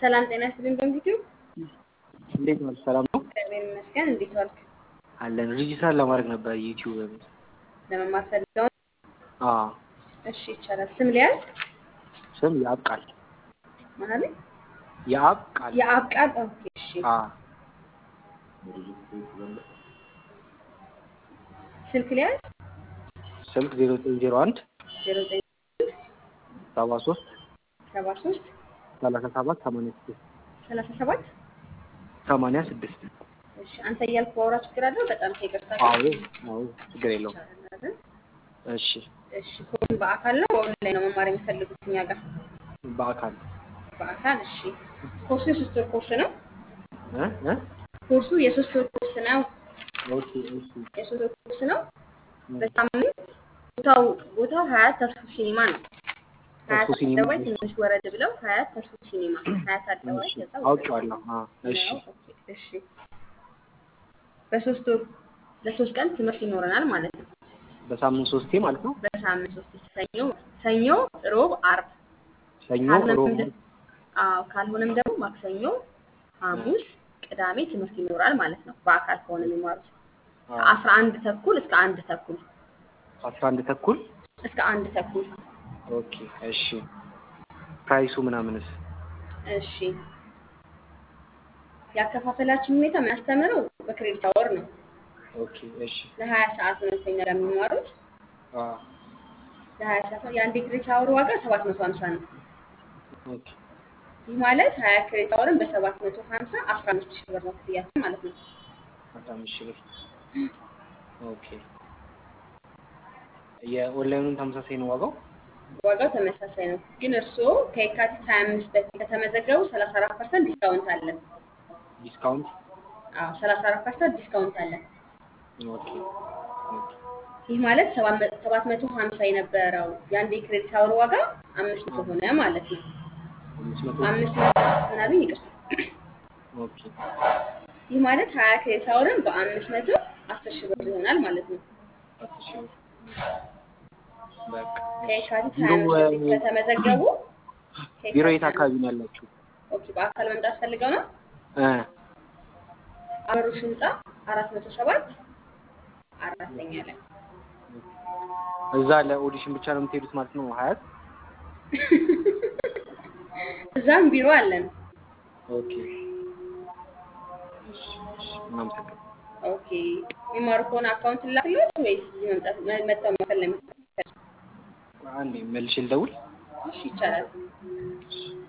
ሰላም ጤና ይስጥልኝ በምትዩ እንዴት ነው? ሰላም ነው? እግዚአብሔር ይመስገን። እንዴት ዋልክ? አለን። ሬጂስተር ለማድረግ ነበር ዩቲዩብ ለመማር ፈልገው? አዎ። እሺ ይቻላል። ስም ሊያዝ? ስም ያብቃል። ማለት ያብቃል። የአብቃል። ኦኬ እሺ። ስልክ ሊያዝ? ስልክ 0901 09 73 73 37 86 37 86 እሺ። አንተ እያልኩ ባወራ ችግር አለው? በጣም ይቅርታ። አዎ ችግር የለውም። እሺ እሺ። ኮርስ በአካል ነው ኦንላይን ነው መማር የሚፈልጉት እኛ ጋር? በአካል እሺ። ኮርሱ የሶስት ወር ኮርስ ነው። እ ኮርሱ የሶስት ወር ኮርስ ነው። ኦኬ የሶስት ወር ኮርስ ነው። በሳምንት ቦታው ሀያት ተርሱ ሲኒማ ነው። ሀያት አደባባይ ትንሽ ወረድ ብለው ሀያት ተርሱ ሲኒማ ሀያት አደባባይ ከዛው አውቄዋለሁ። እሺ እሺ። ለሶስት ቀን ትምህርት ይኖረናል ማለት ነው። በሳምንት 3 ማለት ነው። በሳምንት 3 ሰኞ፣ ሮብ፣ አርብ። ካልሆነም ደግሞ ማክሰኞ፣ ሐሙስ፣ ቅዳሜ ትምህርት ይኖራል ማለት ነው። በአካል ከሆነ የሚማሩት 11 ተኩል እስከ 1 ተኩል 11 ተኩል እስከ 1 ተኩል። ኦኬ እሺ። ፕራይሱ ምናምንስ? እሺ። ያከፋፈላችን ሁኔታ የሚያስተምረው በክሬዲት አወር ነው። ኦኬ እሺ። ለ20 ሰዓት ነው ከኛ ጋር የሚማሩት። ለ20 ሰዓት ነው። የአንድ ክሬዲት አወር ዋጋ 750 ነው። ኦኬ። ይህ ማለት 20 ክሬዲት አወርን በ750 15000 ብር ነው ክፍያችን ማለት ነው። 15000 ብር። ኦኬ። የኦንላይኑን ተመሳሳይ ነው ዋጋው? ዋጋው ተመሳሳይ ነው፣ ግን እርስዎ ከየካቲት 25 በፊት ከተመዘገቡ 34% ዲስካውንት አለን። ዲስካውንት? 34% ዲስካውንት አለን። ኦኬ። ይህ ማለት 750 የነበረው የአንድ ክሬዲት አወር ዋጋ 500 ሆነ ማለት ነው። 500 ምናምን ይቅርታ። ኦኬ። ይህ ማለት 20 ክሬዲት አወርን በ500 10,000 ብር ይሆናል ማለት ነው። 10,000 ብር። በቃ ከየካቲት 25 በፊት ከተመዘገቡ ቢሮ የት አካባቢ ነው ያላችሁ? ኦኬ። በአካል መምጣት ፈልገው ነው? አበሮሽ ህንጻ 407 4ኛ ላይ። እዛ ለኦዲሽን ብቻ ነው የምትሄዱት ማለት ነው? ሀያት እዛም ቢሮ አለን። ኦኬ እናመሰግናለን። ኦኬ። የሚማሩ ከሆነ አካውንት ላክሎት ወይስ እዚህ መጥተው መክፈል ነው? አንዴ መልሼ ልደውል? እሺ ይቻላል።